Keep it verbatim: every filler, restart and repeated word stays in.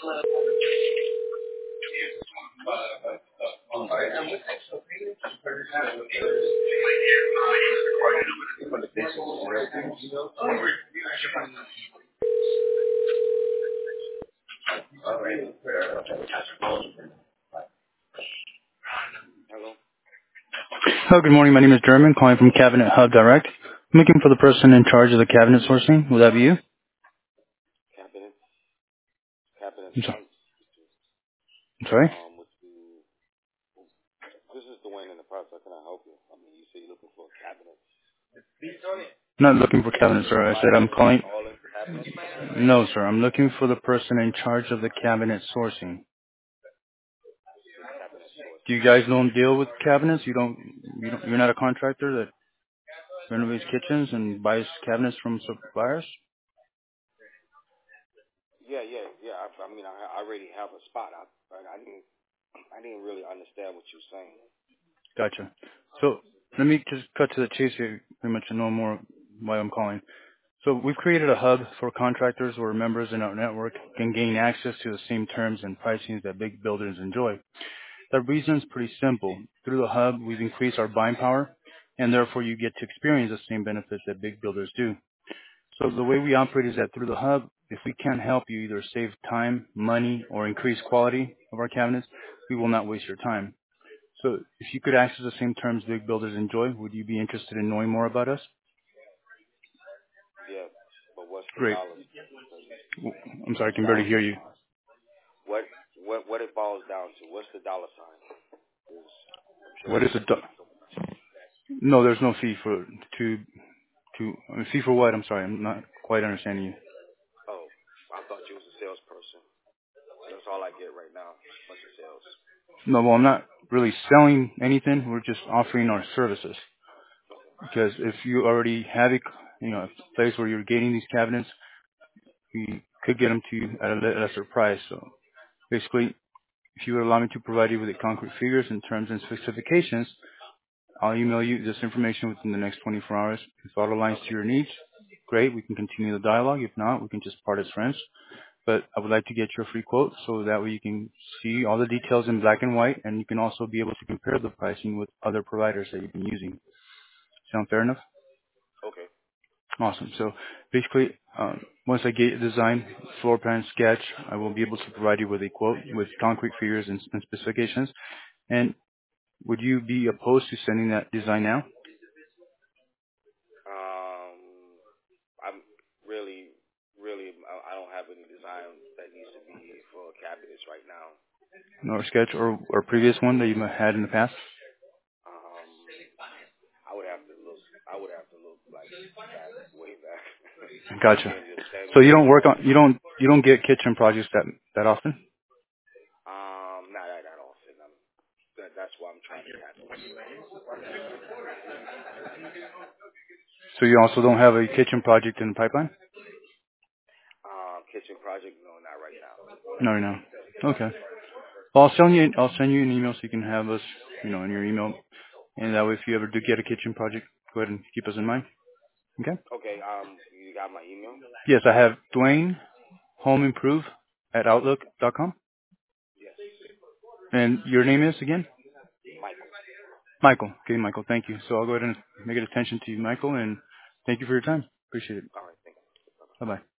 Hello? Hello, good morning. My name is German, calling from Cabinet Hub Direct. I'm looking for the person in charge of the cabinet sourcing. Will that be you? Cabinet? Cabinet I'm, so- Sons? I'm sorry? Um, with the, this is Dwayne in the process. How can I help you? I mean, you say you're looking for a cabinet. I'm not looking for cabinet, sir. I said I'm Appliances, calling. all in cabinets? No, sir. I'm looking for the person in charge of the cabinet sourcing. The cabinet Do sourcing. you guys don't deal with cabinets? You don't, you don't, you're not a contractor that renovates kitchens and buys cabinets from suppliers? Yeah, yeah, yeah. I, I mean, I, I already have a spot. I, I, I didn't, I didn't really understand what you're saying. Gotcha. So let me just cut to the chase here, pretty much to know more why I'm calling. So we've created a hub for contractors or members in our network can gain access to the same terms and pricing that big builders enjoy. The reason is pretty simple. Through the hub, we've increased our buying power, and therefore you get to experience the same benefits that big builders do. So the way we operate is that through the hub, if we can help you either save time, money, or increase quality of our cabinets, we will not waste your time. So if you could access the same terms big builders enjoy, would you be interested in knowing more about us? Yeah, but what's the Great. dollars? I'm sorry, What's I the can barely dollar hear sign? you. What, what, what it boils down to? What's the dollar sign? 'Cause I'm sure What is there's the a do- fee somewhere. no? There's no fee for to to I mean, fee for what? I'm sorry, I'm not quite understanding you. Oh, I thought you was a salesperson. That's all I get right now. Bunch of sales. No, well, I'm not really selling anything. We're just offering our services. Okay. Because if you already have a you know a place where you're getting these cabinets, we could get them to you at a le- lesser price. So basically, if you would allow me to provide you with the concrete figures and terms and specifications, I'll email you this information within the next twenty-four hours. If it aligns to Okay. your needs, great. We can continue the dialogue. If not, we can just part as friends. But I would like to get your free quote so that way you can see all the details in black and white, and you can also be able to compare the pricing with other providers that you've been using. Sound fair enough? Okay. Awesome. So basically, um, once I get the design, floor plan, sketch, I will be able to provide you with a quote with concrete figures and, and specifications. And would you be opposed to sending that design now? Um, I'm really, really, I I don't have any design that needs to be for cabinets right now. Or sketch or, or previous one that you might have had in the past? Um, I would have to look. I would have to look like back, way back. You Gotcha. can't just send So me you a don't work quote. on, you don't, you don't get kitchen projects that, that often? Um, not that, that often. I'm, that, that's why I'm trying to tap into it. So you also don't have a kitchen project in the pipeline? Um, kitchen project, no, not right now. No, no. Okay. Well, I'll send you, I'll send you an email so you can have us, you know, in your email. And that way, if you ever do get a kitchen project, go ahead and keep us in mind. Okay? Okay. Um, you got my email? Yes, I have Dwayne Home Improve at outlook dot com. Yes. And your name is again? Michael. Michael. Okay, Michael. Thank you. So I'll go ahead and make it attention to you, Michael, and thank you for your time. Appreciate it. All right. Thank you. Bye bye.